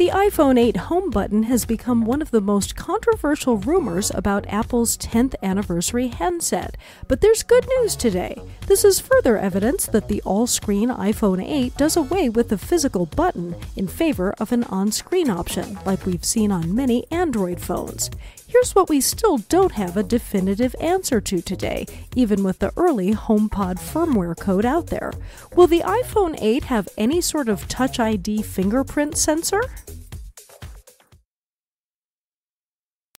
The iPhone 8 home button has become one of the most controversial rumors about Apple's 10th anniversary handset. But there's good news today. This is further evidence that the all-screen iPhone 8 does away with the physical button in favor of an on-screen option, like we've seen on many Android phones. Here's what we still don't have a definitive answer to today, even with the early HomePod firmware code out there. Will the iPhone 8 have any sort of Touch ID fingerprint sensor?